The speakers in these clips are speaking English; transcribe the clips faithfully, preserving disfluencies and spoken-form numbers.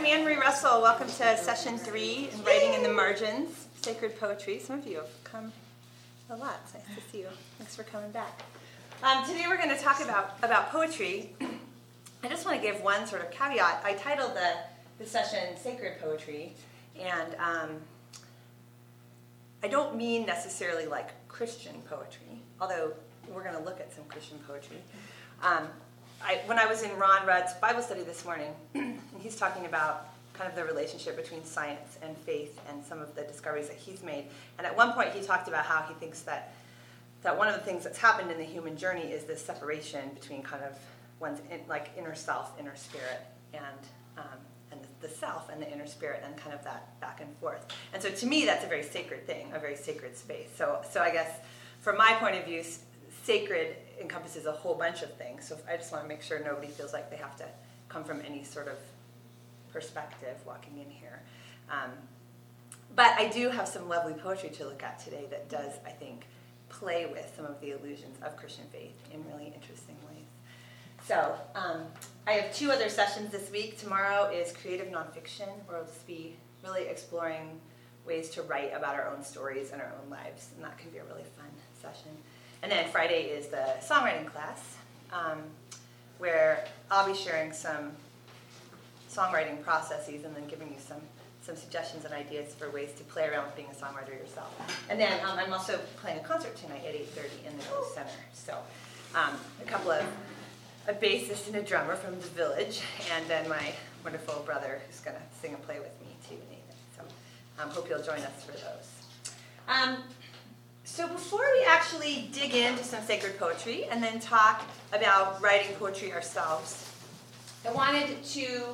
Anne Marie Russell. Welcome to session three in Writing in the Margins, Sacred Poetry. Some of you have come a lot. It's nice to see you. Thanks for coming back. Um, today we're going to talk about, about poetry. I just want to give one sort of caveat. I titled the, the session Sacred Poetry, and um, I don't mean necessarily like Christian poetry, although we're going to look at some Christian poetry. Um, I, when I was in Ron Rudd's Bible study this morning, and he's talking about kind of the relationship between science and faith and some of the discoveries that he's made. And at one point he talked about how he thinks that that one of the things that's happened in the human journey is this separation between kind of one's in, like inner self, inner spirit, and um, and the, the self and the inner spirit, and kind of that back and forth. And so to me, that's a very sacred thing, a very sacred space. So so I guess from my point of view, sacred encompasses a whole bunch of things. So I just want to make sure nobody feels like they have to come from any sort of perspective walking in here. Um, but I do have some lovely poetry to look at today that does, I think, play with some of the illusions of Christian faith in really interesting ways. So um, I have two other sessions this week. Tomorrow is creative nonfiction, where we'll just be really exploring ways to write about our own stories and our own lives, and that can be a really fun session. And then Friday is the songwriting class, um, where I'll be sharing some songwriting processes and then giving you some, some suggestions and ideas for ways to play around with being a songwriter yourself. And then um, I'm also playing a concert tonight at eight thirty in the Rose Center. So um, a couple of, a bassist and a drummer from the Village, and then my wonderful brother who's going to sing and play with me too, Nathan. So I um, hope you'll join us for those. Um, So before we actually dig into some sacred poetry and then talk about writing poetry ourselves, I wanted to,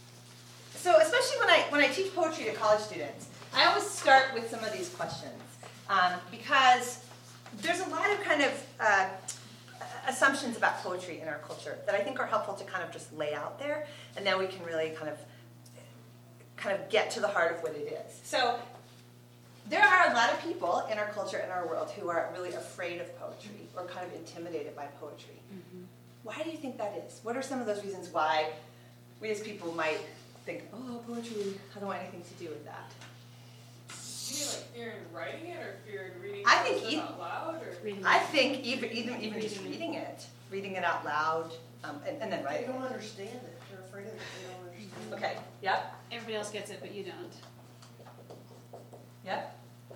so especially when I when I teach poetry to college students, I always start with some of these questions um, because there's a lot of kind of uh, assumptions about poetry in our culture that I think are helpful to kind of just lay out there, and then we can really kind of kind of get to the heart of what it is. So there are a lot of people in our culture and our world who are really afraid of poetry or kind of intimidated by poetry. Mm-hmm. Why do you think that is? What are some of those reasons why we as people might think, oh, poetry, I don't want anything to do with that? Do you mean like fear in writing it or fear in reading I it think e- out loud? Or? I think even even, even just reading it, reading it out loud, um, and, and then writing They don't it. understand it. They're afraid of it. They don't understand it. Okay, yep, Everybody else gets it, but you don't. yep.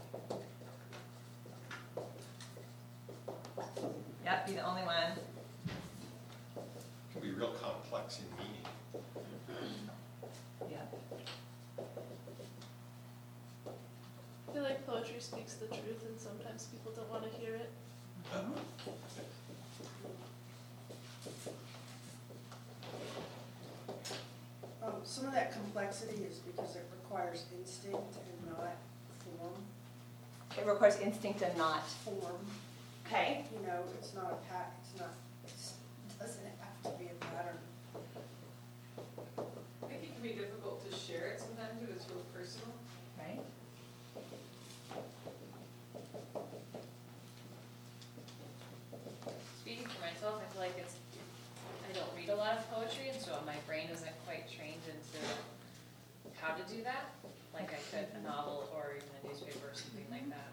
Yep, be the only one. It can be real complex in meaning. Yep. I feel like poetry speaks the truth, and sometimes people don't want to hear it. Um, some of that complexity is because it requires instinct and not form. It requires instinct and not. Form. Okay. You know, it's not a pat. It's not. It's, it doesn't have to be a pattern. I think it can be difficult to share it sometimes if it's real personal. Right. Speaking for myself, I feel like it's, I don't read a lot of poetry, and so my brain isn't quite trained into how to do that, like I could a novel or even a newspaper or something like that.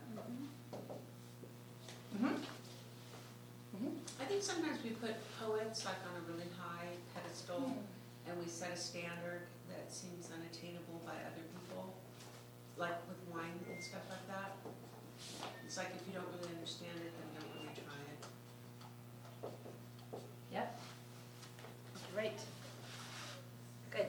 Mm-hmm. Mm-hmm. I think sometimes we put poets like on a really high pedestal, mm. and we set a standard that seems unattainable by other people, like with wine and stuff like that. It's like if you don't really understand it, then don't really try it. Yep. Great. Good.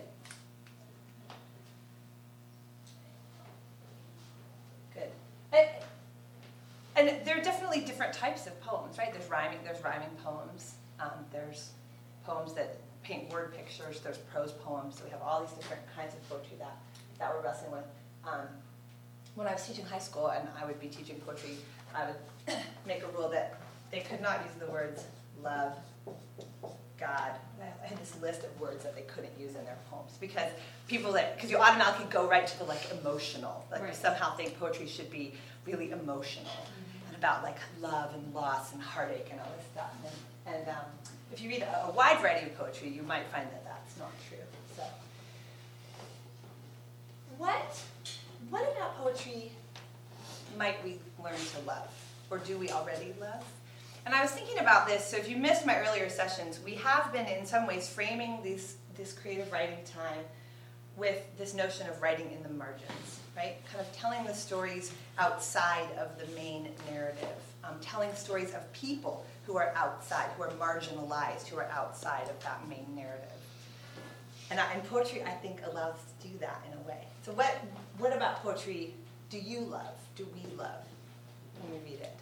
Good. And, and there are definitely different types of poems, right? There's rhyming. There's rhyming poems. Um, there's poems that paint word pictures. There's prose poems. So we have all these different kinds of poetry that that we're wrestling with. Um, when I was teaching high school and I would be teaching poetry, I would make a rule that they could not use the words love, God. I had this list of words that they couldn't use in their poems because people that, because you automatically go right to the like emotional, like Right. you somehow think poetry should be really emotional mm-hmm. and about like love and loss and heartache and all this stuff. And, and um, if you read a, a wide variety of poetry, you might find that that's not true. So might we learn to love? Or do we already love? And I was thinking about this, so if you missed my earlier sessions, we have been in some ways framing these, this creative writing time with this notion of writing in the margins, right? Kind of telling the stories outside of the main narrative, um, telling stories of people who are outside, who are marginalized, who are outside of that main narrative. And, I, and poetry, I think, allows us to do that in a way. So what, what about poetry do you love, do we love when we read it?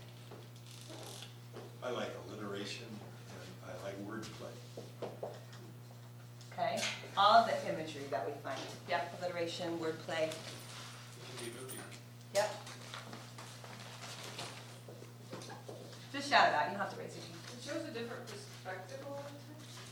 I like alliteration and I like wordplay. Okay, all of the imagery that we find. Yep, alliteration, wordplay. It can be moving. Yep. Just shout it out, you don't have to raise your hand. It shows a different perspective all the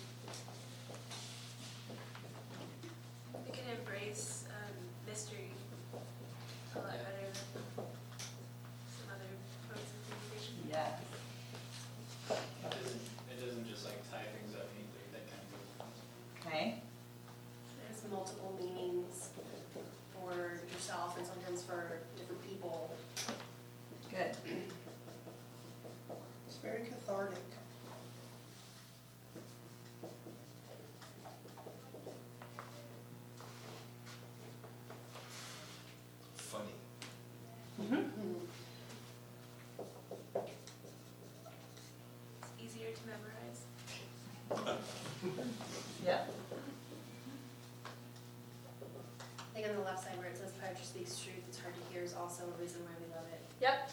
time. We can embrace um, mystery a lot better than some other modes of communication. Yes. It doesn't, it doesn't just like tie things up neatly, that kind of goes. Okay. There's multiple meanings for yourself and sometimes for different people. Good. It's very cathartic. Funny. Mm-hmm. It's easier to memorize. Yeah. I think on the left side where it says poetry speaks truth, it's hard to hear is also a reason why we love it. Yep.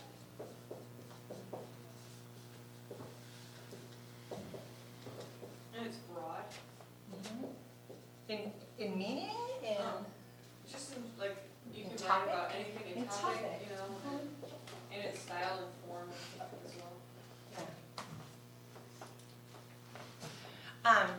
And it's broad. Mm-hmm. In, in meaning, in... Um, It just seems like you In can topic? write about anything in In topic, topic. you know, and, and its style and form as well. Um,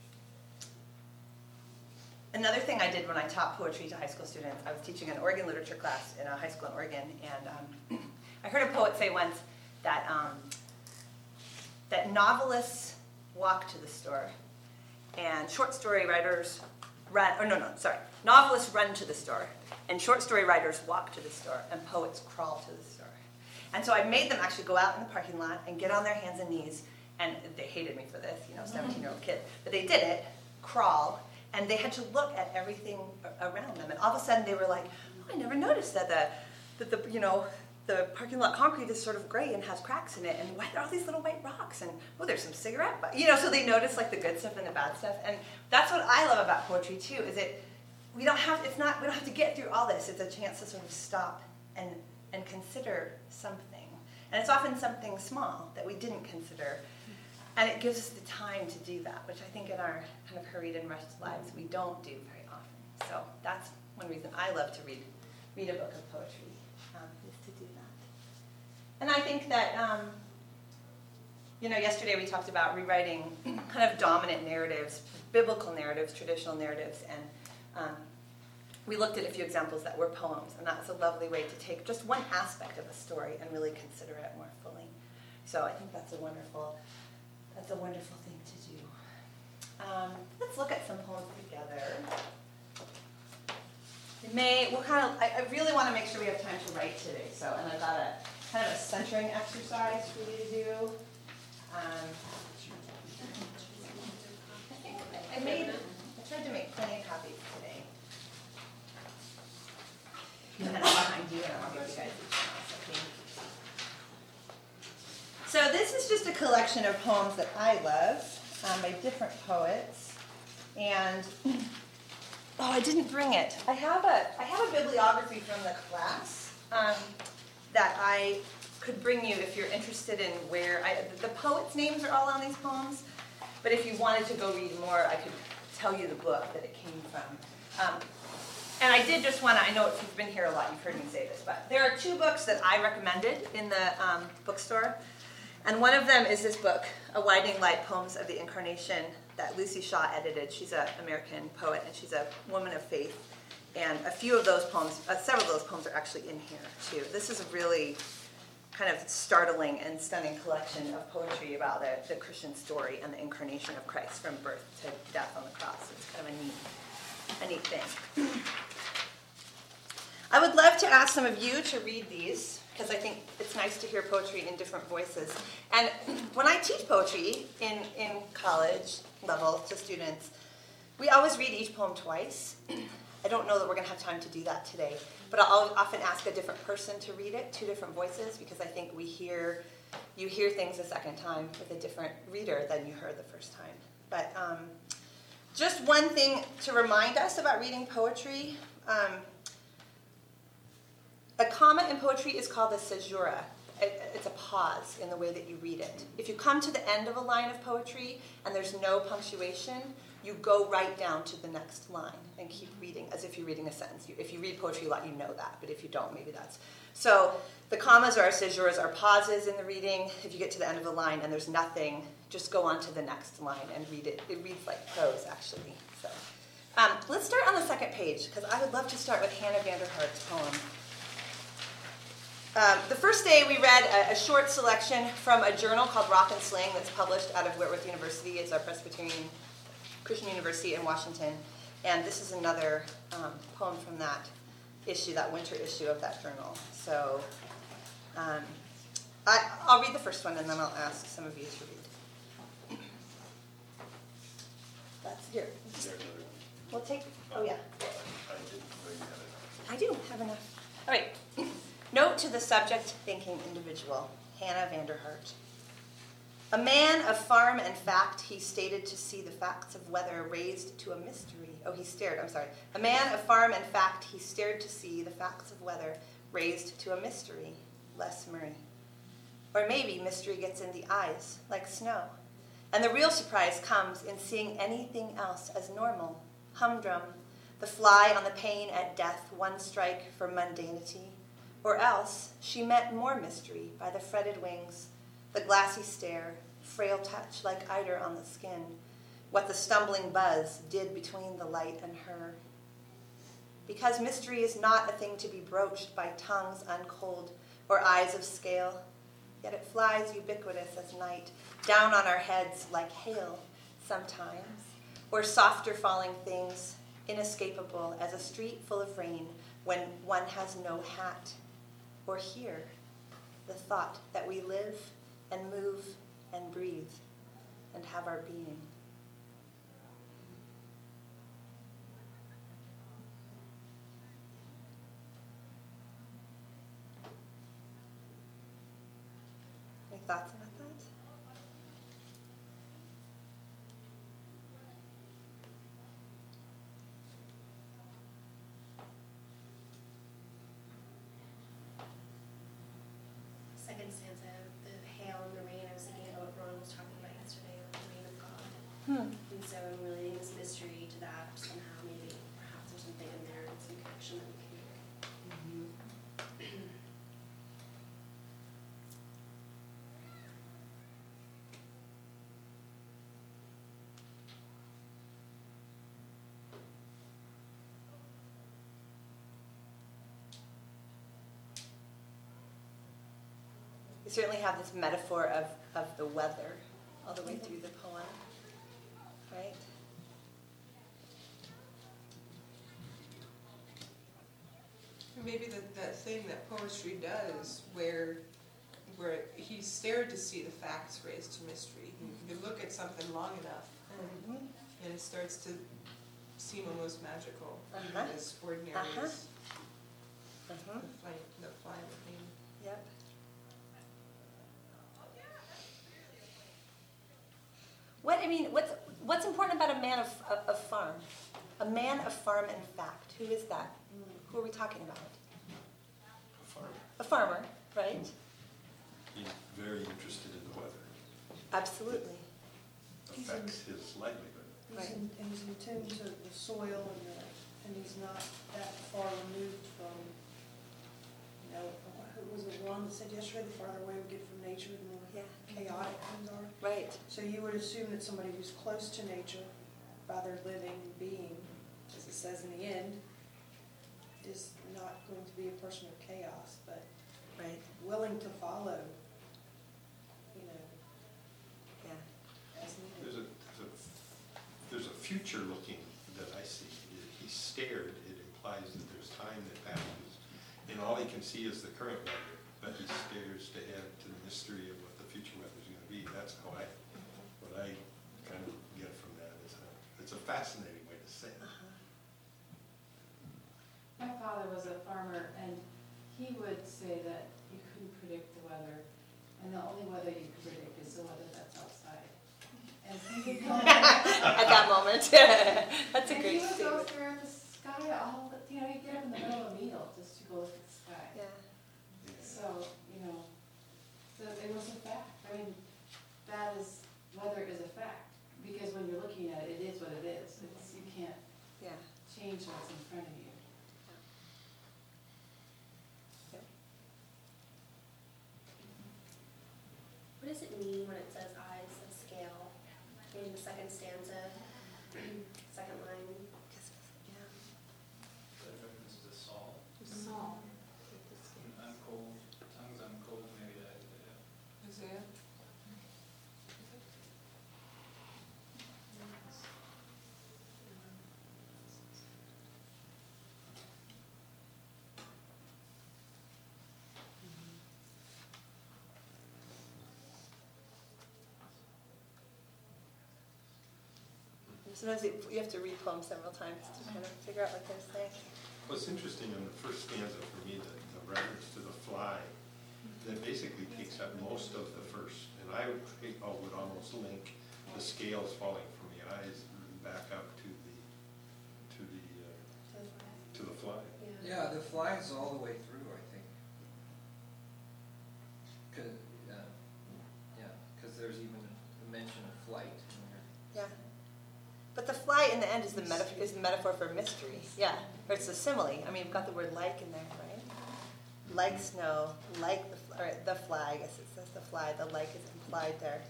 another thing I did when I taught poetry to high school students, I was teaching an Oregon literature class in a high school in Oregon, and um, I heard a poet say once that um, that novelists walk to the store, and short story writers run. Or no, no, sorry, novelists run to the store, and short story writers walk to the store, and poets crawl to the store. And so I made them actually go out in the parking lot and get on their hands and knees. And they hated me for this, you know, seventeen-year-old kid. But they did it, crawl, and they had to look at everything around them. And all of a sudden they were like, oh, I never noticed that the, that the, you know, the parking lot concrete is sort of gray and has cracks in it. And why are all these little white rocks? And, oh, there's some cigarette butts. You know, so they notice, like, the good stuff and the bad stuff. And that's what I love about poetry, too, is it, we don't have, it's not, we don't have to get through all this. It's a chance to sort of stop and, and consider something. And it's often something small that we didn't consider. And it gives us the time to do that, which I think in our kind of hurried and rushed lives we don't do very often. So that's one reason I love to read read a book of poetry, um, is to do that. And I think that, um, you know, yesterday we talked about rewriting kind of dominant narratives, biblical narratives, traditional narratives, and um, we looked at a few examples that were poems, and that's a lovely way to take just one aspect of a story and really consider it more fully. So I think that's a wonderful That's a wonderful thing to do. Um, let's look at some poems together. We may, we'll kind of, I, I really want to make sure we have time to write today, so, and I've got a kind of a centering exercise for you to do. Um, I think I, I made, I tried to make plenty of copies today. And then I'm behind you, and I'll give you guys each one else, okay? So this is just a collection of poems that I love um, by different poets, and oh, I didn't bring it. I have a I have a bibliography from the class um, that I could bring you if you're interested in where I, the poets' names are all on these poems. But if you wanted to go read more, I could tell you the book that it came from. Um, And I did just want to, I know if you've been here a lot, you've heard me say this, but there are two books that I recommended in the um, bookstore. And one of them is this book, A Widening Light, Poems of the Incarnation, that Lucy Shaw edited. She's an American poet, and she's a woman of faith. And a few of those poems, uh, several of those poems are actually in here, too. This is a really kind of startling and stunning collection of poetry about the, the Christian story and the incarnation of Christ from birth to death on the cross. It's kind of a neat, a neat thing. I would love to ask some of you to read these, because I think it's nice to hear poetry in different voices. And when I teach poetry in, in college level to students, we always read each poem twice. I don't know that we're going to have time to do that today, but I'll often ask a different person to read it, two different voices, because I think we hear, you hear things a second time with a different reader than you heard the first time. But um, just one thing to remind us about reading poetry. Um, a comma in poetry is called a caesura. It, it's a pause in the way that you read it. If you come to the end of a line of poetry and there's no punctuation, you go right down to the next line and keep reading as if you're reading a sentence. You, if you read poetry a lot, you know that, but if you don't, maybe that's... So the commas or caesuras are pauses in the reading. If you get to the end of a line and there's nothing, just go on to the next line and read it. It reads like prose, actually. So um, let's start on the second page, because I would love to start with Hannah Vanderhart's poem. Um, the first day we read a, a short selection from a journal called Rock and Sling that's published out of Whitworth University. It's a Presbyterian Christian University in Washington. And this is another um, poem from that issue, that winter issue of that journal. So um, I, I'll read the first one and then I'll ask some of you to read. That's here. Is there another one? We'll take, oh yeah. I didn't know you had it. I do have enough. All right. Note to the subject thinking individual, Hannah Vanderhart. A man of farm and fact, he stated to see the facts of weather raised to a mystery. Oh, he stared, I'm sorry. A man of farm and fact, he stared to see the facts of weather raised to a mystery. Les Murray. Or maybe mystery gets in the eyes, like snow. And the real surprise comes in seeing anything else as normal. Humdrum, the fly on the pane at death, one strike for mundanity. Or else she meant more mystery by the fretted wings, the glassy stare, frail touch like eider on the skin, what the stumbling buzz did between the light and her. Because mystery is not a thing to be broached by tongues uncold or eyes of scale, yet it flies ubiquitous as night, down on our heads like hail sometimes, or softer falling things, inescapable as a street full of rain when one has no hat. Or here, the thought that we live and move and breathe and have our being. Any thoughts about that? Second stanza, the hail and the rain, I was thinking about what Ron was talking about yesterday, like the rain of God. Hmm. And so I'm relating this mystery to that somehow, maybe perhaps there's something in there, and some connection that we can make. You certainly have this metaphor of, of the weather all the way through the poem, right? Maybe that, that thing that poetry does, where where he stared to see the facts raised to mystery. You, you look at something long enough, and, Mm-hmm. and it starts to seem almost magical, Uh-huh. even as ordinary Uh-huh. as Uh-huh. the fly, the fly in the pane. Yep. What I mean, what's what's important about a man of, of, of farm? A man of farm and fact. Who is that? Who are we talking about? A farmer. A farmer, right? He's very interested in the weather. Absolutely. Affects his livelihood. He's Right. in, he's in tune to the soil and the, and he's not that far removed from, you know, who was it Ron that said yesterday, the farther away we get from nature, the more Yeah. chaotic things are. Right. So you would assume that somebody who's close to nature by their living and being, as it says in the end, is not going to be a person of chaos, but Right. willing to follow, you know, Yeah. as needed. There's a, there's a, there's a future looking that I see. He stared, it implies that there's time that passes, and all he can see is the current weather. But but he stares ahead to the mystery of what the future weather's gonna be. That's how I, what I kind of get from that is a, it's a fascinating way to say it. My father was a farmer, and he would say that you couldn't predict the weather, and the only weather you can predict is the weather that's outside. And he would go At that moment. That's a and great he would go statement. through the sky all, the- you know, he'd get up in the middle of a meal just to go look at the sky. Yeah. So, you know, so it was a fact. I mean, that is, weather is a fact, because when you're looking at it, it is what it is. It's, you can't Yeah. change what's in front of you. What does it mean when it says eyes of scale in the second stanza, second line? Yeah. The reference to Saul, Saul. I'm cold, tongues I'm cold, maybe that, yeah. Isaiah? Sometimes you you have to read poems several times to kind of figure out what they're saying. What's interesting in the first stanza for me, the, the reference to the fly, that basically takes up most of the first. And I would, I would almost link the scales falling from the eyes back up to the, to the, uh, to the fly. Yeah, the flies all the way through, I think. Cause, uh, yeah, cause there's even a mention of flight in there. Yeah. But the fly in the end is the metaphor, is the metaphor for mystery. Yeah. Or it's a simile. I mean, you've got the word like in there, right? Like snow, like the, fl- or the fly, I guess it says the fly. The like is implied there.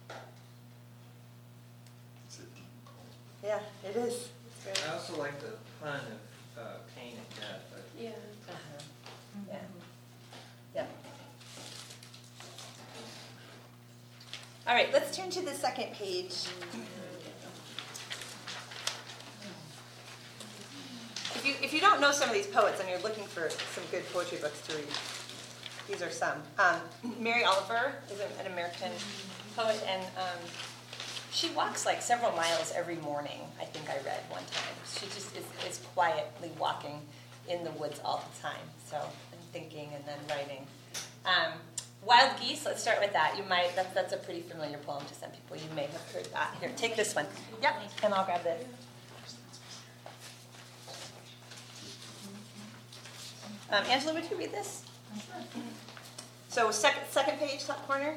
It's a- Yeah, it is. It's very, I also like the pun of uh, pain and death. I- Yeah. uh-huh. Yeah. Yeah. All right, let's turn to the second page. If you, if you don't know some of these poets and you're looking for some good poetry books to read, these are some. Um, Mary Oliver is an, an American poet, and um, she walks like several miles every morning, I think I read one time. She just is, is quietly walking in the woods all the time, so and thinking and then writing. Um, Wild Geese, let's start with that. You might, that's, that's a pretty familiar poem to some people. You may have heard that. Here, take this one. Yep, and I'll grab this. Um, Angela, would you read this? So second, second page, top corner.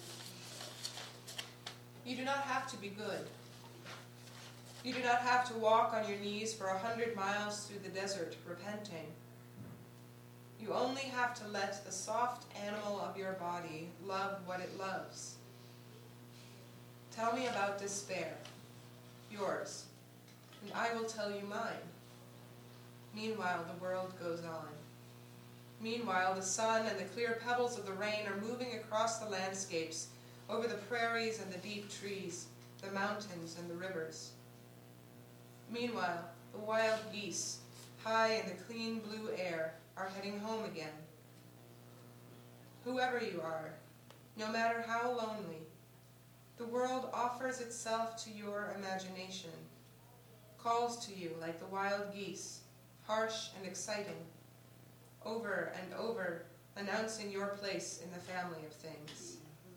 You do not have to be good. You do not have to walk on your knees for a hundred miles through the desert repenting. You only have to let the soft animal of your body love what it loves. Tell me about despair, yours, and I will tell you mine. Meanwhile, the world goes on. Meanwhile, the sun and the clear pebbles of the rain are moving across the landscapes, over the prairies and the deep trees, the mountains and the rivers. Meanwhile, the wild geese, high in the clean blue air, are heading home again. Whoever you are, no matter how lonely, the world offers itself to your imagination, calls to you like the wild geese, harsh and exciting, over and over announcing your place in the family of things.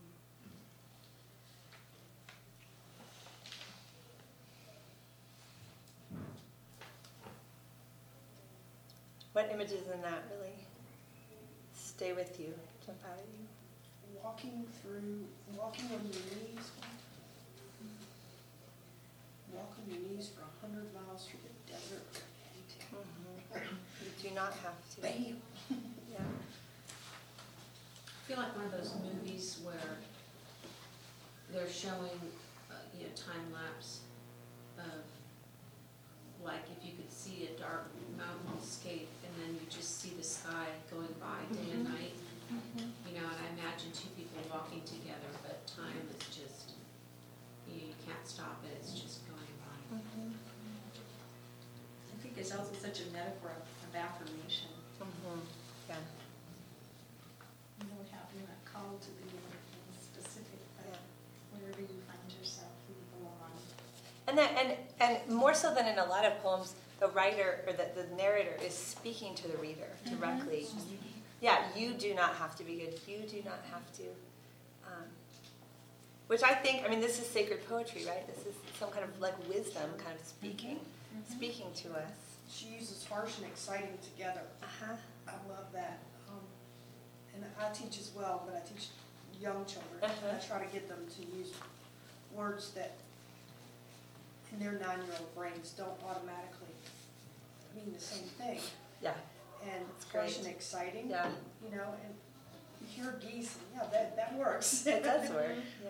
What images in that really stay with you, jump out at you? Walking through, walking on your knees. Walk on your knees for a hundred miles through the desert. Mm-hmm. You do not have to. Bam. Yeah. I feel like one of those movies where they're showing, uh, you know, time lapse of, like if you could see a dark mountainscape and then you just see the sky going by day and night. Mm-hmm. You know, and I imagine two people walking together, but time is just, you, you can't stop it, it's just going by. Mm-hmm. I think it's also such a metaphor of, of affirmation. Mm-hmm. Yeah. you're not called to be anything specific, but Yeah. wherever you find yourself, you belong. And that, and, and more so than in a lot of poems, the writer or the, the narrator is speaking to the reader directly. Yeah, you do not have to be good. You do not have to. Um, which I think, I mean, this is sacred poetry, right? This is some kind of like wisdom kind of speaking, speaking to us. She uses harsh and exciting together. Uh-huh. I love that. Um, and I teach as well, but I teach young children. Uh-huh. And I try to get them to use words that in their nine-year-old brains don't automatically mean the same thing. Yeah. And That's harsh great. and exciting, Yeah. you know, and you hear geese, and yeah, that, that works. It does work. Yeah.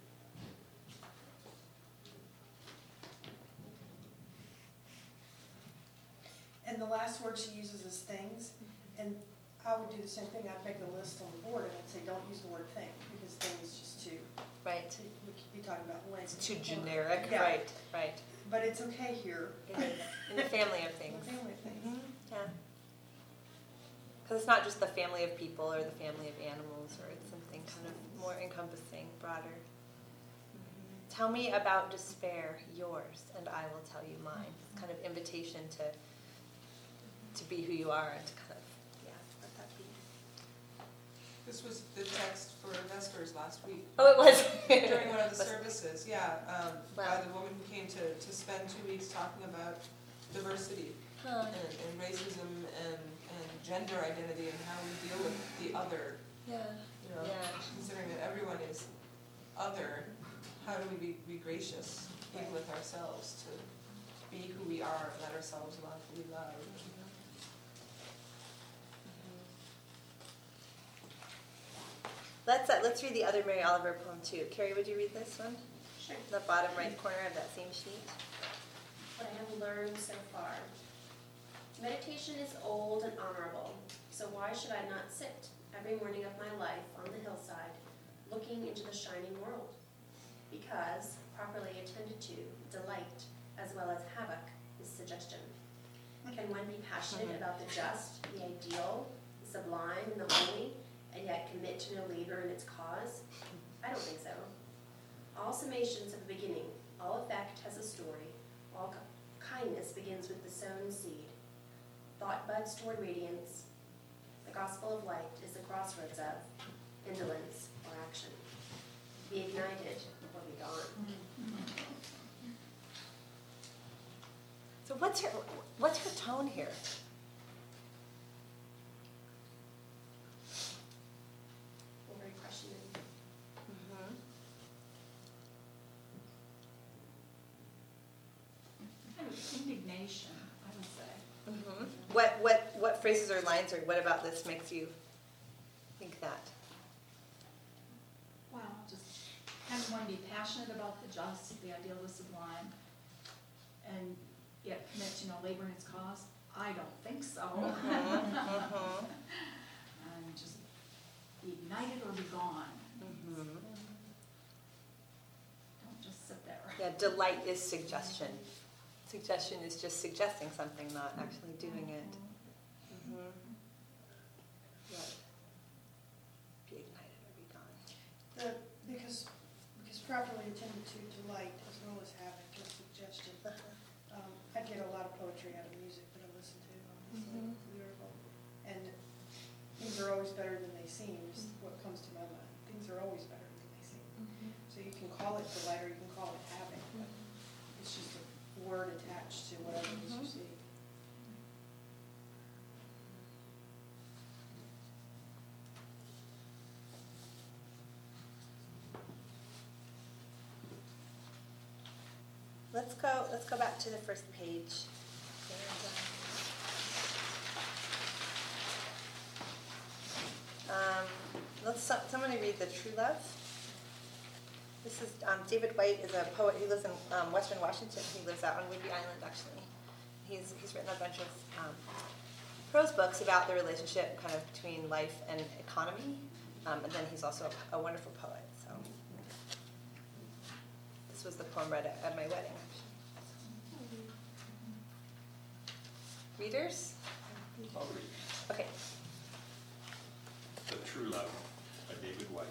And the last word she uses is things, and I would do the same thing. I'd make a list on the board and I'd say, don't use the word thing, because thing is just too, Right. too- we could be talking about length. It's too generic. Yeah. Right. Right. But it's okay here. It is. In the family of In things. the family things. Mhm. Yeah. Because it's not just the family of people or the family of animals, or it's something kind of more encompassing, broader. Tell me about despair, yours, and I will tell you mine. It's kind of invitation to to be who you are and to kind of, yeah, let that be. This was the text for Vespers last week. Oh, it was. During one of the Was- services, yeah, um, Wow. by the woman who came to, to spend two weeks talking about diversity Huh. and, and racism and, and gender identity and how we deal with the other, Yeah. you know, Yeah. considering that everyone is other, how do we be, be gracious even with ourselves to be who we are and let ourselves love who we love, you know? Let's uh, let's read the other Mary Oliver poem too. Carrie, would you read this one? Sure. The bottom right corner of that same sheet. What I have learned so far. Meditation is old and honorable, so why should I not sit every morning of my life on the hillside, looking into the shining world? Because, properly attended to, delight, as well as havoc, is suggestion. Can one be passionate about the just, the ideal, the sublime, and the holy, and yet commit to no labor in its cause? I don't think so. All summations have a beginning, all effect has a story, all kindness begins with the sown seed. Thought buds toward radiance. The gospel of light is the crossroads of indolence or action. Be ignited or be gone. So what's her what's her tone here? We're very questioning. Mm-hmm. Kind of indignation, I would say. Mm-hmm. What what what phrases or lines or what about this makes you think that? Well, just kind of want to be passionate about the just, the ideal, the sublime, and yet commit to no labor in its cause. I don't think so. Mm-hmm. Mm-hmm. And just be ignited or be gone. Mm-hmm. Don't just sit there. Yeah, delight is suggestion. Suggestion is just suggesting something, not actually doing it. Mm-hmm. Yeah. Be ignited or be gone. The, because, because properly attended to delight as well as havoc is suggestion. Um, I get a lot of poetry out of music that I listen to, obviously, Mhm. lyrical. And things are always better than they seem, is what comes to my mind. Things are always better than they seem. So you can call it delight or you can call it havoc, but it's just a word attached to whatever it is you see. Let's go. Let's go back to the first page. And, um, um, let's so- somebody read the True Love. This is um, David White is a poet. He lives in um, Western Washington. He lives out on Whidbey Island, actually. He's he's written a bunch of um, prose books about the relationship kind of between life and economy, um, and then he's also a, a wonderful poet. So. This was the poem read at, at my wedding, actually. Readers? I'll read. Okay. The True Love by David White.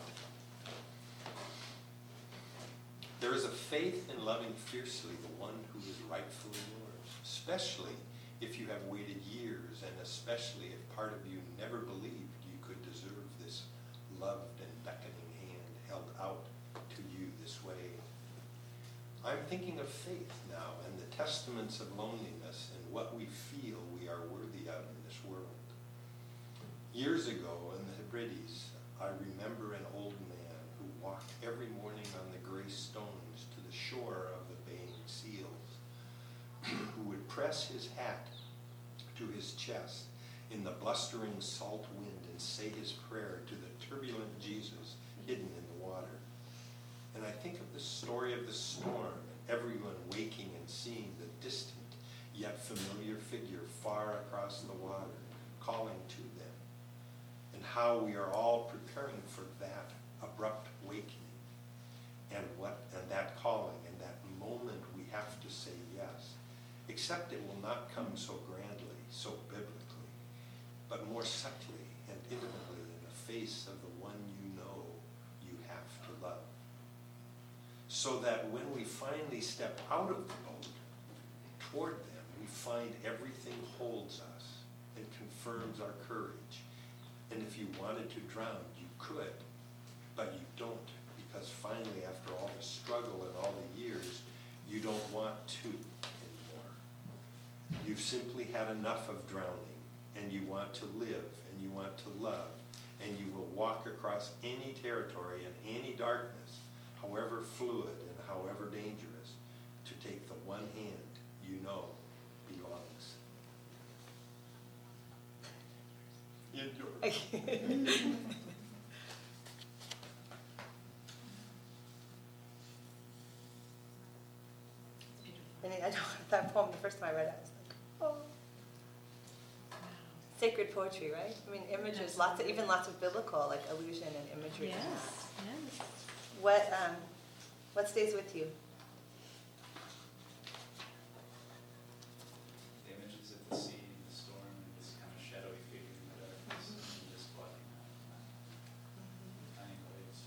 There is a faith in loving fiercely the one who is rightfully yours, especially if you have waited years, and especially if part of you never believed you could deserve this loved and beckoning hand held out to you this way. I'm thinking of faith now and the testaments of loneliness and what we feel we are worthy of in this world. Years ago in the Hebrides, I remember an old man who walked every morning on the gray stones to the shore of the baying seals, who would press his hat to his chest in the blustering salt wind and say his prayer to the turbulent Jesus hidden in the water. And I think of the story of the storm, and everyone waking and seeing the distant yet familiar figure far across the water, calling to them, and how we are all preparing for that abrupt waking, and what and that calling, and that moment we have to say yes, except it will not come so grandly, so biblically, but more subtly and intimately in the face of the one you know you have to love. So that when we finally step out of the boat toward them, we find everything holds us and confirms our courage. And if you wanted to drown, you could, but you don't, because finally, after all the struggle and all the years, you don't want to anymore. You've simply had enough of drowning, and you want to live, and you want to love, and you will walk across any territory and any darkness, however fluid and however dangerous, to take the one hand you know belongs. Enjoy. I mean, I know that poem, the first time I read it, I was like, oh. Sacred poetry, right? I mean, images, lots of, even lots of biblical, like, allusion and imagery. Yes, in that. yes. What, um, what stays with you? The images of the sea and the storm and this kind of shadowy figure in the darkness and just walking out in tiny waves.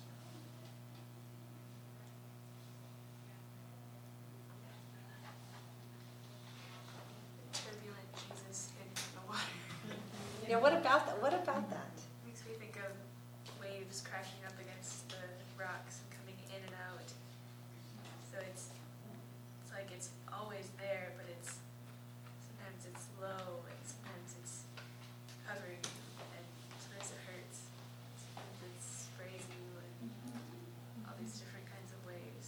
Turbulent Jesus hidden in the water. Yeah, what about that? What about that? Makes me think of waves crashing up against the rocks and coming in and out. So it's it's like it's always there, but it's sometimes it's low and sometimes it's hovering and sometimes it hurts. Sometimes it sprays you and all these different kinds of waves.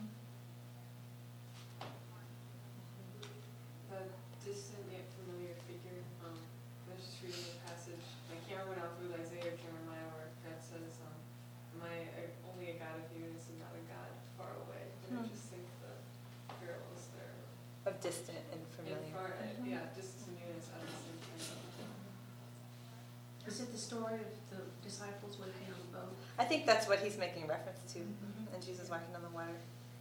The distant yet familiar figure, um, I was just reading a passage, I can't remember now through Isaiah or Jeremiah, where God says, um, am I a- only a God of nearness and not a God far away? And I Hmm. just think the parallels there. Of distant and familiar. And far, uh, yeah, distance and nearness out of the same time. Is it the story of the disciples waiting on the boat? I think that's what he's making reference to, Mhm. and Jesus walking on the water.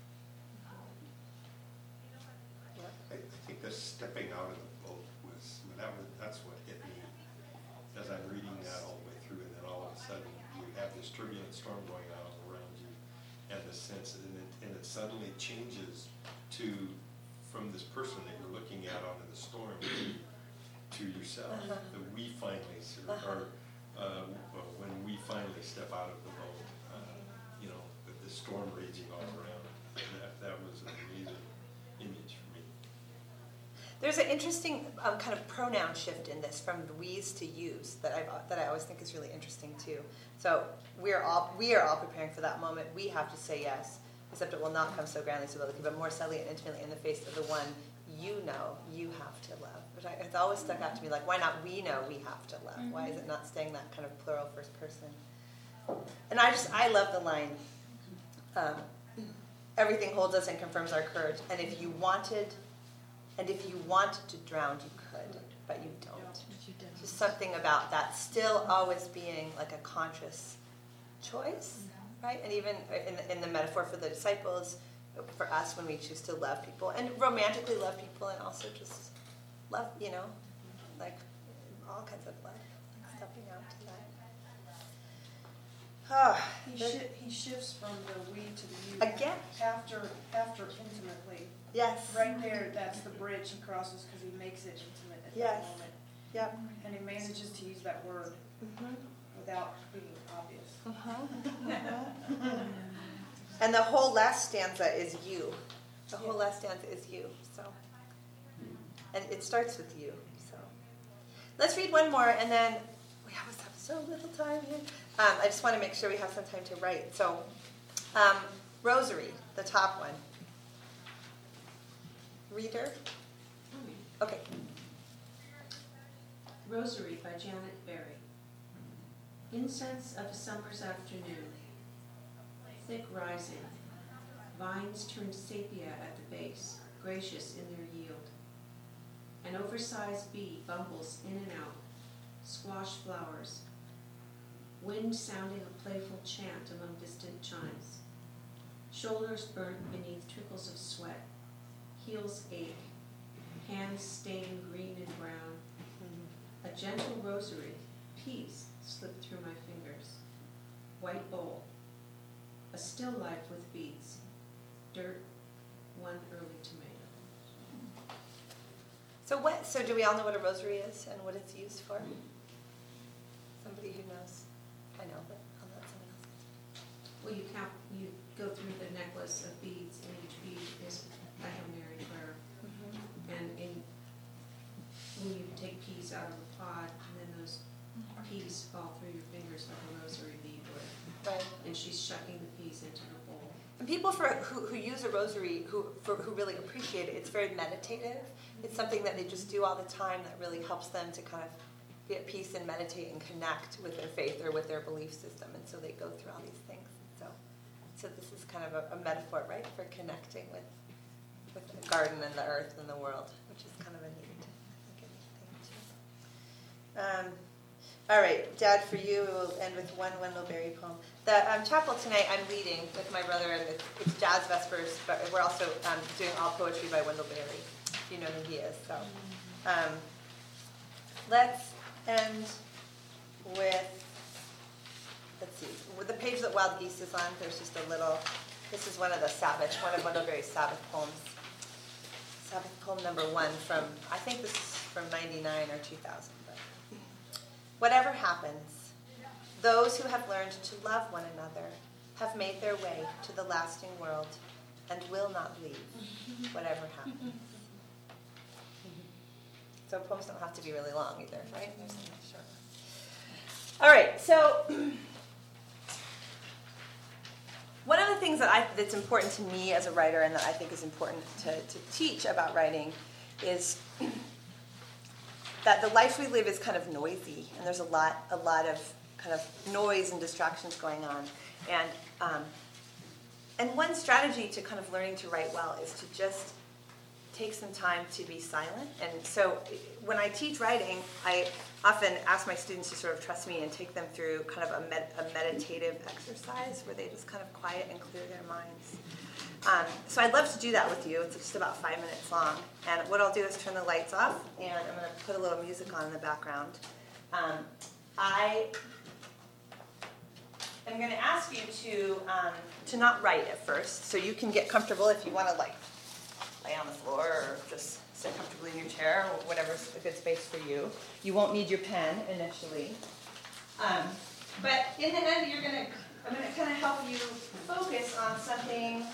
Yeah. I, I think the stepping out of the boat was, that was, that's what hit me as I'm reading that all the way through, and then all of a sudden you have this turbulent storm going on around you, and the sense, and it, and it suddenly changes to, from this person that you're looking at out in the storm, to, to yourself. Uh-huh. That we finally, sort of- or uh, well, when we finally step out of the boat, uh, you know, with the storm raging all around. That, that was an amazing image for me. There's an interesting um, kind of pronoun shift in this from the we's to you's that I that I always think is really interesting too. So we're all we are all preparing for that moment. We have to say yes, except it will not come so grandly, so publicly, but more subtly and intimately in the face of the one you know you have to love. Which I, it's always stuck out to me, like, why not we know we have to love? Why is it not staying that kind of plural first person? And I just I love the line. Um, Everything holds us and confirms our courage. And if you wanted, and if you wanted to drown, you could, but you don't. Just something about that still always being like a conscious choice, right? And even in the, in the metaphor for the disciples, for us when we choose to love people and romantically love people, and also just love, you know, like all kinds of love, like stepping out to that. Oh, He there- shi- he shifts from the we to the you. Again? After, after intimately. yes. Right there, that's the bridge he crosses because he makes it intimate at Yes. that moment. Yep. And he manages to use that word Mhm. without being obvious. And the whole last stanza is you. The whole last stanza is you. So, and it starts with you. So, let's read one more, and then we always have so little time here. Um, I just want to make sure we have some time to write. So, um, Rosary, the top one. Reader. Okay. Rosary by Janet Berry. Incense of a summer's afternoon, thick rising, vines turned sepia at the base, gracious in their yield. An oversized bee bumbles in and out, squash flowers, wind sounding a playful chant among distant chimes. Shoulders burnt beneath trickles of sweat, heels ache, hands stain green and brown. A gentle rosary, peace slipped through my fingers. White bowl, a still life with beads, dirt, one early tomato. So what? So do we all know what a rosary is and what it's used for? Somebody who knows. I know, but I'll let someone else. Well, you count, you go through the necklace of beads, and each bead is a Hail Mary prayer. And in, when you take peas out of the pod, and then those peas fall through your fingers like a rosary bead would. Right. And she's shucking the peas into her bowl. And people for, who, who use a rosary, who, for, who really appreciate it, it's very meditative. It's something that they just do all the time that really helps them to kind of be at peace and meditate and connect with their faith or with their belief system. And so they go through all these things. So, so this is kind of a, a metaphor, right, for connecting with, with the garden and the earth and the world, which is kind of a neat, I think, a neat thing too. Um, all right, Dad, for you, we'll end with one Wendell Berry poem. The um, chapel tonight, I'm leading with my brother, and it's, it's Jazz Vespers, but we're also um, doing all poetry by Wendell Berry, if you know who he is. So, um, let's end with, let's see, with the page that Wild Geese is on, there's just a little, this is one of the Sabbath, one of Wendell Berry's Sabbath poems. Sabbath poem number one from, I think this is from ninety-nine or two thousand. But whatever happens, those who have learned to love one another have made their way to the lasting world and will not leave, whatever happens. So poems don't have to be really long either, right? There's some short ones. All right, so one of the things that I, that's important to me as a writer and that I think is important to, to teach about writing is that the life we live is kind of noisy, and there's a lot, a lot of kind of noise and distractions going on. And um, and one strategy to kind of learning to write well is to just take some time to be silent. And so when I teach writing, I often ask my students to sort of trust me and take them through kind of a, med- a meditative exercise where they just kind of quiet and clear their minds. Um, so I'd love to do that with you. It's just about five minutes long. And what I'll do is turn the lights off, and I'm going to put a little music on in the background. Um, I am going to ask you to um, to not write at first, so you can get comfortable if you want to like lay on the floor or just sit comfortably in your chair or whatever's a good space for you. You won't need your pen initially. Um, but in the end, you're going to, I'm going to kind of help you focus on something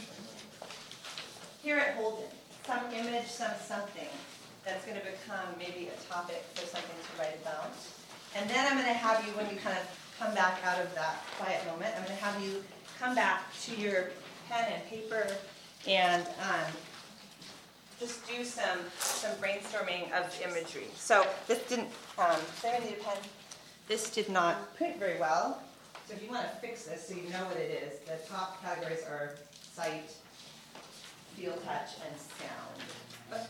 here at Holden, some image, some something that's going to become maybe a topic for something to write about. And then I'm going to have you, when you kind of come back out of that quiet moment, I'm going to have you come back to your pen and paper and um, just do some some brainstorming of imagery. So this didn't, um, does anyone need a pen? This did not print very well. So if you want to fix this so you know what it is, the top categories are sight, feel, touch, and sound. But,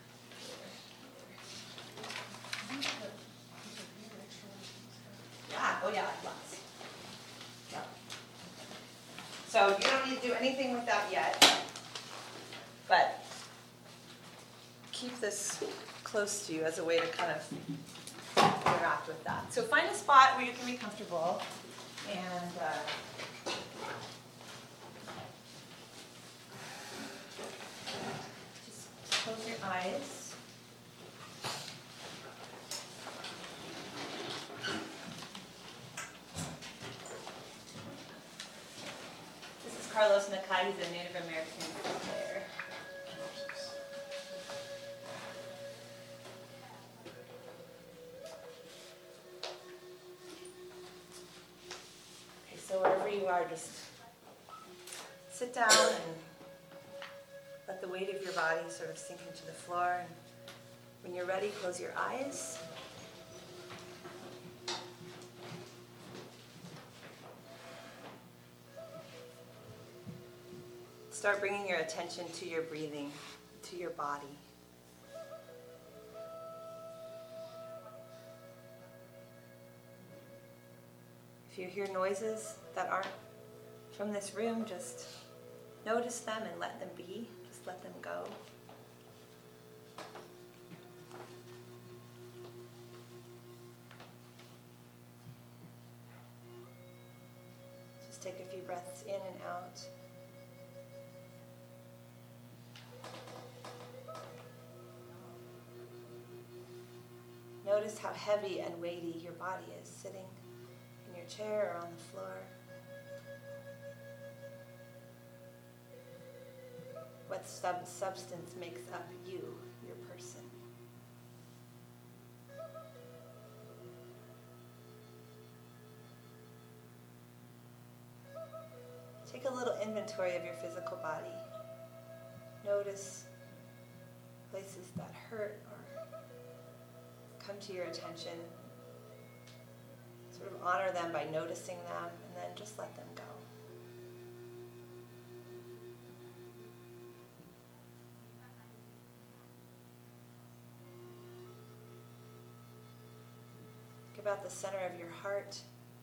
yeah, oh yeah, lots. Yeah. So you don't need to do anything with that yet, but keep this close to you as a way to kind of interact with that. So find a spot where you can be comfortable. And uh, just close your eyes. This is Carlos Nakai. He's a Native American player. Okay, so wherever you are, just sit down and let the weight of your body sort of sink into the floor. And when you're ready, close your eyes. Start bringing your attention to your breathing, to your body. If you hear noises that aren't from this room, just notice them and let them be. Just let them go. Just take a few breaths in and out. Notice how heavy and weighty your body is sitting in your chair or on the floor. What sub- substance makes up you, your person? Take a little inventory of your physical body. Notice places that hurt or come to your attention. Sort of honor them by noticing them, and then just let them go. Think about the center of your heart,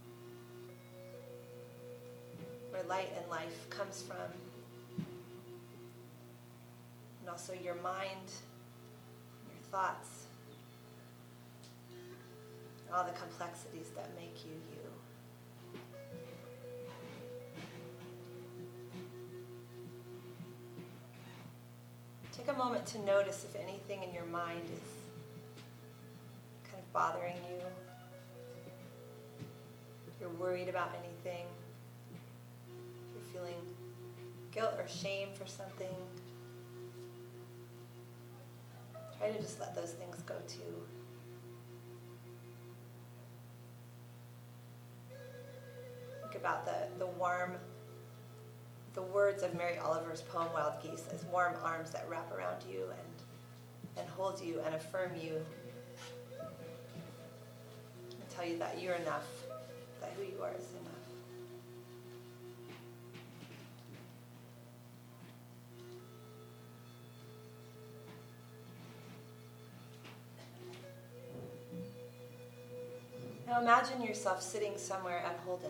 where light and life comes from, and also your mind, your thoughts, all the complexities that make you you. Take a moment to notice if anything in your mind is kind of bothering you. If you're worried about anything, if you're feeling guilt or shame for something, try to just let those things go too. About the, the warm, the words of Mary Oliver's poem Wild Geese as warm arms that wrap around you and, and hold you and affirm you and tell you that you're enough, that who you are is enough. Now imagine yourself sitting somewhere at Holden.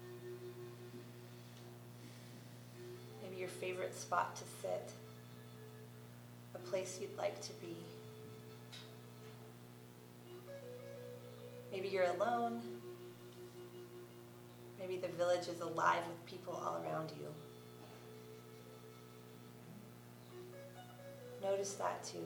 Your favorite spot to sit, a place you'd like to be. Maybe you're alone. Maybe the village is alive with people all around you. Notice that too.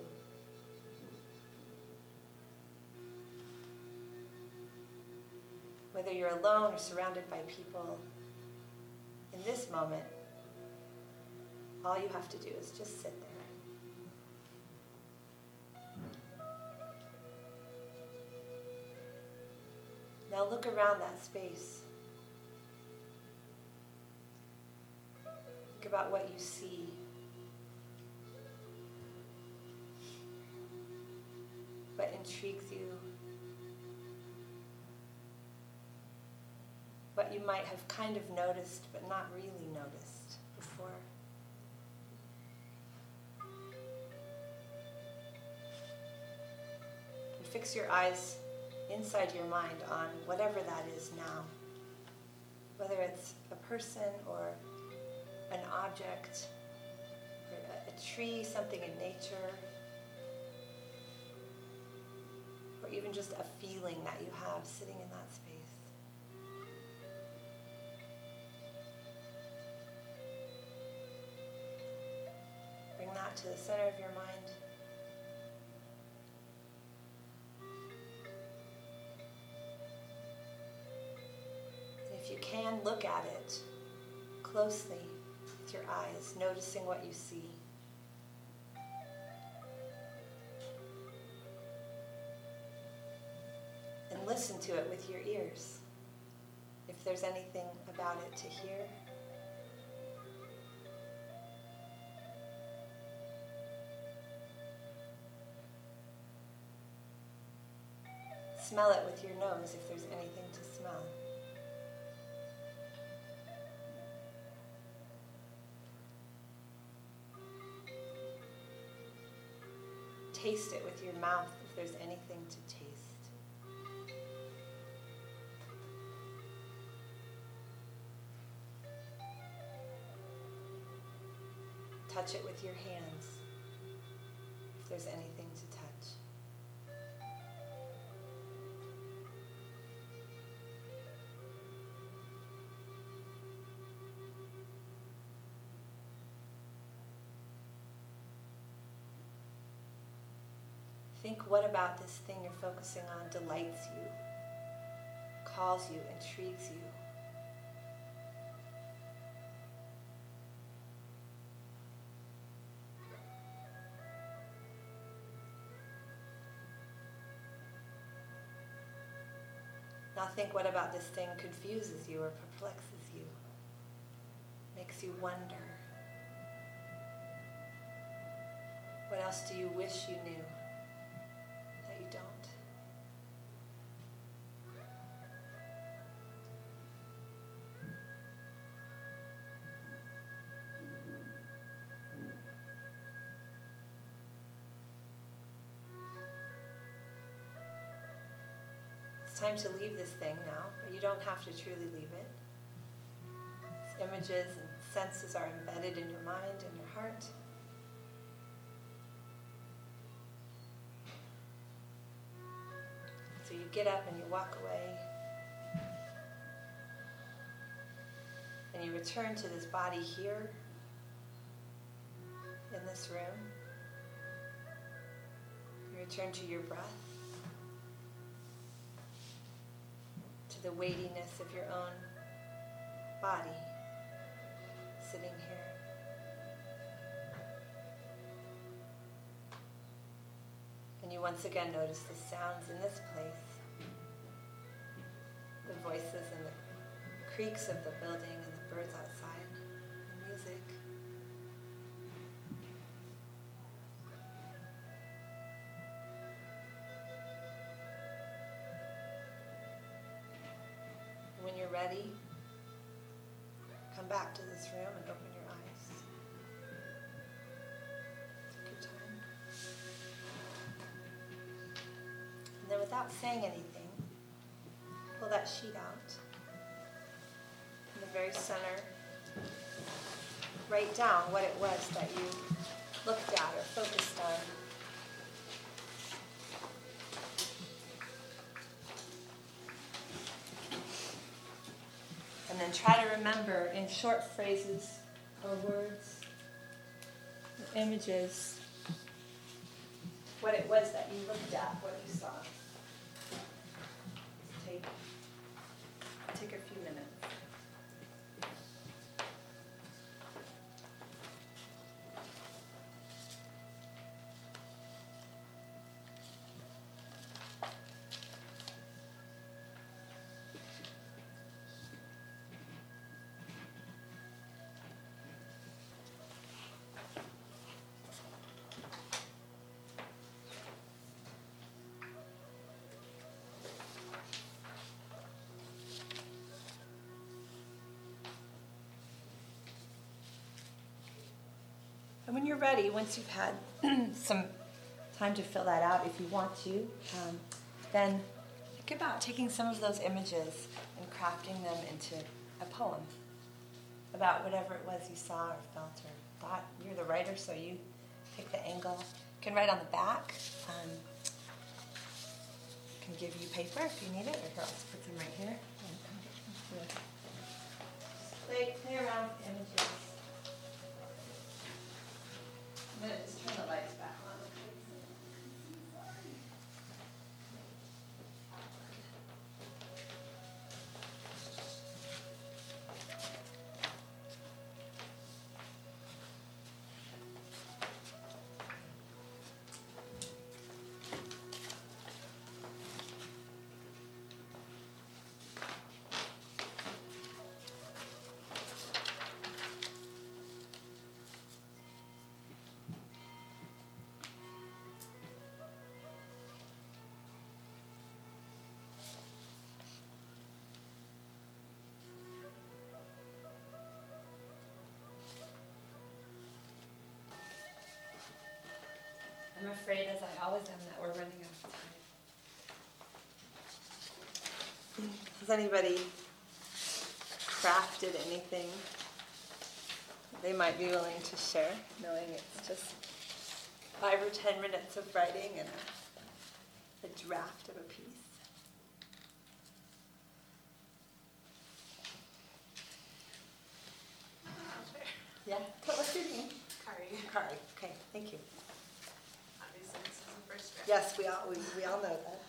Whether you're alone or surrounded by people, in this moment, all you have to do is just sit there. Now look around that space. Think about what you see. What intrigues you. What you might have kind of noticed but not really noticed before. Fix your eyes inside your mind on whatever that is now. Whether it's a person or an object, or a, a tree, something in nature, or even just a feeling that you have sitting in that space. back to the center of your mind. If you can, look at it closely with your eyes, noticing what you see. And listen to it with your ears, if there's anything about it to hear. Smell it with your nose if there's anything to smell. Taste it with your mouth if there's anything to taste. Touch it with your hands if there's anything to touch. Think what about this thing you're focusing on delights you, calls you, intrigues you. Now think what about this thing confuses you or perplexes you, makes you wonder. What else do you wish you knew that you don't? It's time to leave this thing now, but you don't have to truly leave it. Its images and senses are embedded in your mind and your heart. So you get up and you walk away. And you return to this body here, in this room. You return to your breath, to the weightiness of your own body sitting here. And you once again notice the sounds in this place, the voices and the creaks of the building and the birds outside, the music. When you're ready, come back to this room and open your eyes. Take your time. And then without saying anything, pull that sheet out. In the very center, write down what it was that you looked at or focused on. And then try to remember in short phrases or words, or images, what it was that you looked at, what you saw. Take, take a few minutes. And when you're ready, once you've had some time to fill that out, if you want to, um, then think about taking some of those images and crafting them into a poem about whatever it was you saw or felt or thought. You're the writer, so you pick the angle. You can write on the back. Um, I can give you paper if you need it, or here, I'll just put them right here. Play, play around with images. I'm gonna just turn the lights back on. I'm afraid, as I always am, that we're running out of time. Has anybody crafted anything they might be willing to share, knowing it's just five or ten minutes of writing and a, a draft of a piece? Yeah, tell us your name. Kari. Kari, okay, thank you. Obviously, this is the first draft. Yes, we all, we, we all know that.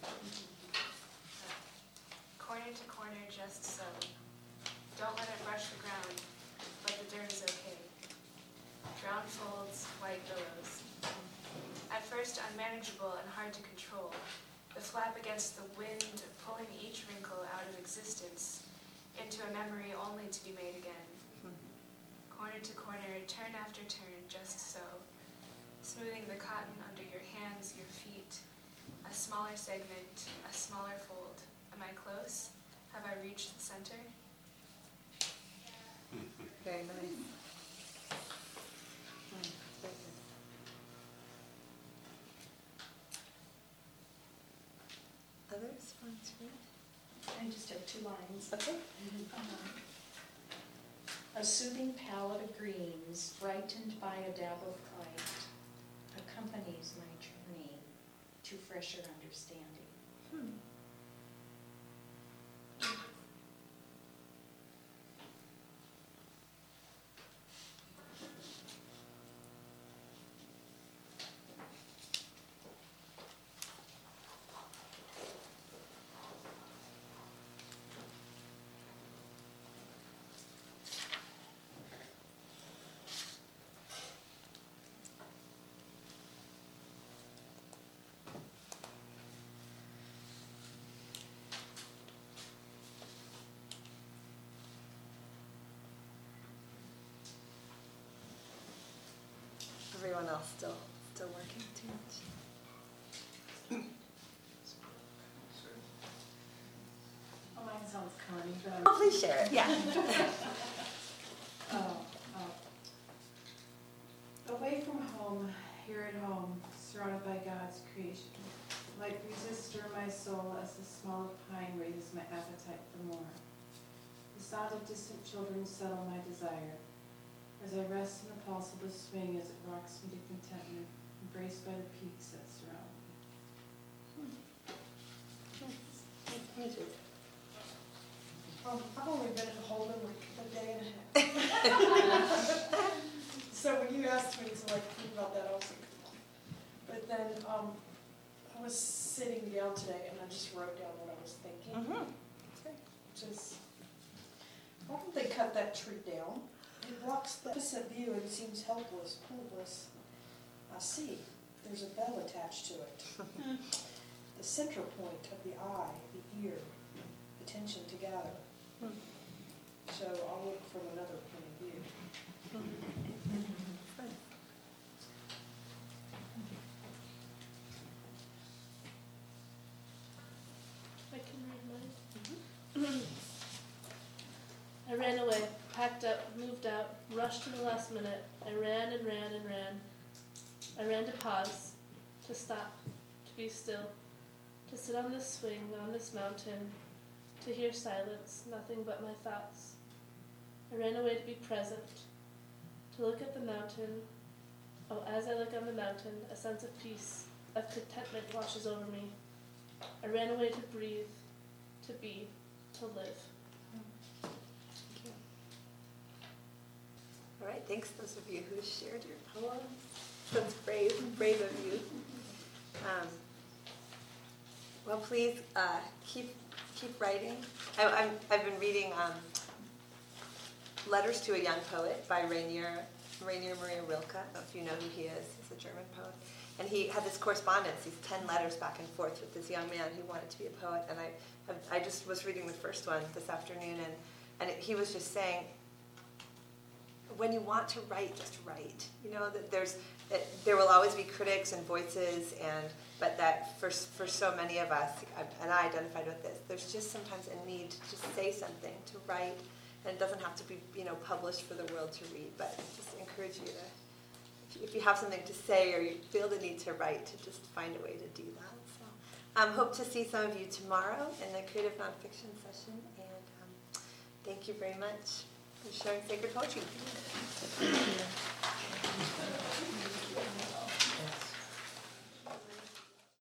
Corner to corner, just so. Don't let it brush the ground, but the dirt is okay. Drown folds, white billows. At first unmanageable and hard to control, the flap against the wind, pulling each wrinkle out of existence into a memory only to be made again. Corner to corner, turn after turn, just so. Smoothing the cotton under your hands, your feet. A smaller segment, a smaller fold. Am I close? Have I reached the center? Very nice. Mm, very good. Others want to read? I just have two lines. Okay. Um, A soothing palette of greens, brightened by a dab of white, accompanies my journey to fresher understanding. Hmm. Everyone else still still working too much? Oh, mine sounds corny, but I'm. Oh, please share it. Yeah. Oh, oh. Away from home, here at home, surrounded by God's creation. Like resist stir my soul as the smell of pine raises my appetite for more. The sound of distant children settle my desire. As I rest in the pulse of the swing as it rocks me to contentment, embraced by the peaks that surround me. Me too. Um, I've only been at Holden like a day and a half. So when you asked me to like think about that, I was like, but then um, I was sitting down today and I just wrote down what I was thinking. Mm-hmm. Just, why don't they cut that tree down? It blocks the opposite view and seems helpless, pointless. I see, there's a bell attached to it. The center point of the eye, the ear, attention to gather. So I'll look from another point of view. I can read mine. I ran away, packed up, moved out, rushed to the last minute. I ran and ran and ran. I ran to pause, to stop, to be still, to sit on this swing, on this mountain, to hear silence, nothing but my thoughts. I ran away to be present, to look at the mountain. Oh, as I look on the mountain, a sense of peace, of contentment washes over me. I ran away to breathe, to be, to live. All right, thanks those of you who shared your poems. That's brave, brave of you. Um, well, please uh, keep keep writing. I, I'm, I've been reading um, Letters to a Young Poet by Rainier Rainier Maria Rilke. I don't know if you know who he is. He's a German poet. And he had this correspondence, these ten letters back and forth with this young man who wanted to be a poet. And I, I just was reading the first one this afternoon, and, and it, he was just saying, when you want to write, just write. You know, that there's, that there will always be critics and voices, and but that for for so many of us, and I identified with this, there's just sometimes a need to just say something, to write, and it doesn't have to be, you know, published for the world to read, but just encourage you to, if you have something to say or you feel the need to write, to just find a way to do that. So, um, hope to see some of you tomorrow in the creative nonfiction session, and um, thank you very much for sharing sacred poetry.